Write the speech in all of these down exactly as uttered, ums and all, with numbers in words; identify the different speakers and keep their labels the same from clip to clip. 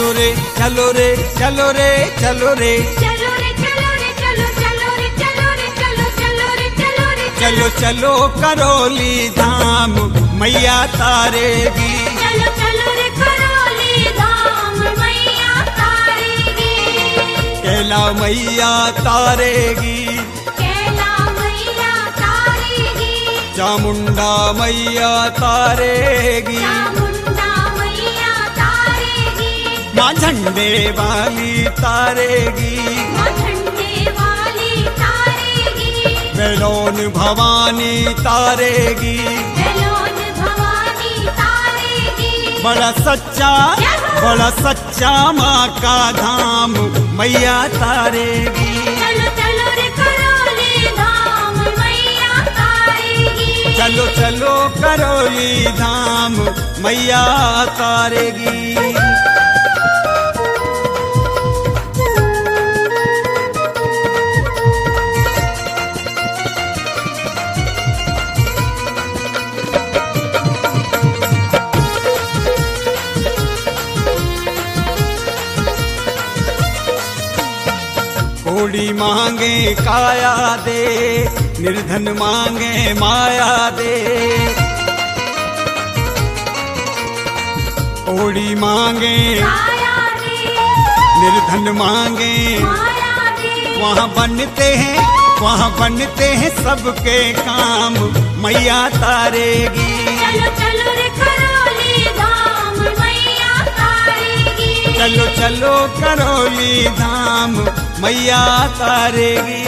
Speaker 1: चलो रे चलो रे चलो रे चलो रे
Speaker 2: चलो रे चलो रे चलो चलो रे चलो रे चलो चलो रे चलो रे
Speaker 1: चलो चलो करौली धाम मैया तारेगी।
Speaker 2: चलो चलो रे करौली धाम मैया तारेगी।
Speaker 1: कैला मैया तारेगी,
Speaker 2: कैला मैया तारेगी।
Speaker 1: चामुंडा मैया तारेगी,
Speaker 2: चामुंडा मैया तारेगी।
Speaker 1: माँ झंडे वाली तारेगी,
Speaker 2: माँ झंडे वाली तारेगी।
Speaker 1: बेलोन भवानी तारेगी।
Speaker 2: बेलोन भवानी तारेगी।
Speaker 1: बड़ा सच्चा बड़ा सच्चा माँ का धाम मैया तारेगी।
Speaker 2: चलो चलो रे करौली धाम मैया तारेगी।
Speaker 1: चलो चलो करौली धाम मैया तारेगी। कोड़ी मांगे काया दे, निर्धन मांगे माया दे। कोड़ी मांगे
Speaker 2: माया दे,
Speaker 1: निर्धन मांगे,
Speaker 2: माया दे।
Speaker 1: वहाँ बनते हैं वहाँ बनते हैं सबके काम मैया तारेगी।
Speaker 2: चलो चलो रे करौली धाम मैया तारेगी।
Speaker 1: चलो चलो करौली धाम मैया तारेगी।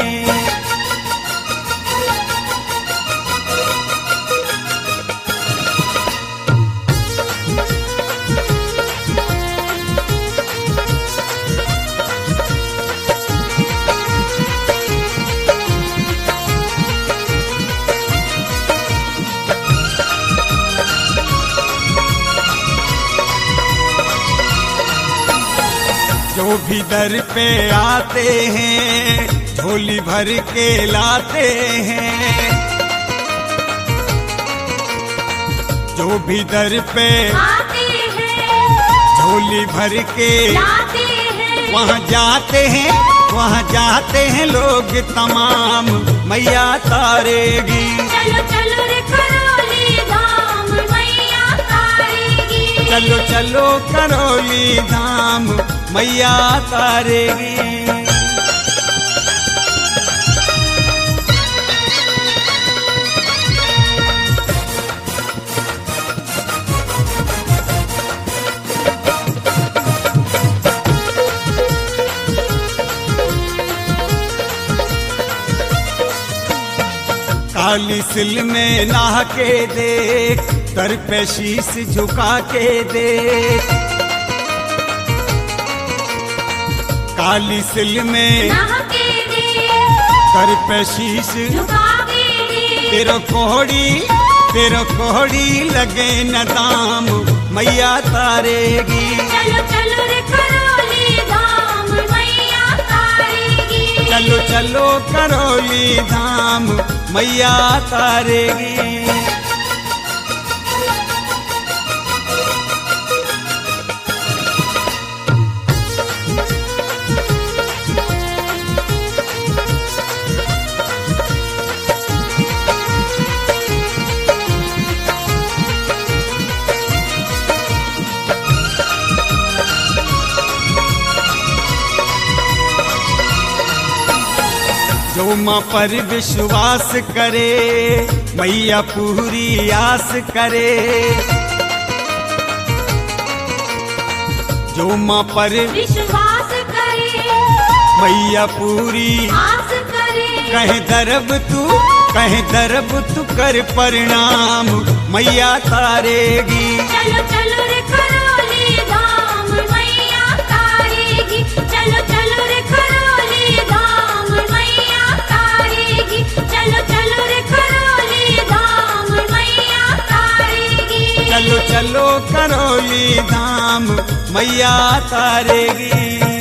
Speaker 1: जो भी दर पे आते हैं झोली भर के लाते हैं। जो भी दर पे
Speaker 2: आते हैं
Speaker 1: झोली भर के
Speaker 2: लाते हैं।
Speaker 1: वहाँ जाते हैं वहाँ जाते हैं लोग तमाम मैया तारेगी।
Speaker 2: चलो चलो रे करौली धाम मैया तारेगी।
Speaker 1: चलो चलो करौली धाम मैया तारेगी। काली सिल में नहा के देख, दर पे शीश झुका के देख। काली सिल में
Speaker 2: नहा के दे,
Speaker 1: दर पे शीश
Speaker 2: झुका के दे।
Speaker 1: तेरो कोहड़ी तेरो कोहड़ी लगे न दाम मैया तारेगी।
Speaker 2: चलो चलो रे करौली धाम मैया तारेगी।
Speaker 1: चलो चलो करौली धाम मैया तारेगी। जो माँ पर विश्वास करे मैया पूरी आस करे। जो माँ पर
Speaker 2: विश्वास करे
Speaker 1: मैया पूरी
Speaker 2: आस करे।
Speaker 1: कहे दरब तू कहे दरब तू कर प्रणाम मैया तारेगी।
Speaker 2: चलो चलो रे करौली धाम मैया तारेगी। चलो चलो रे करौली धाम मैया तारेगी। चलो चलो रे करौली धाम मैया तारेगी।
Speaker 1: चलो चलो करौली धाम मैया तारेगी।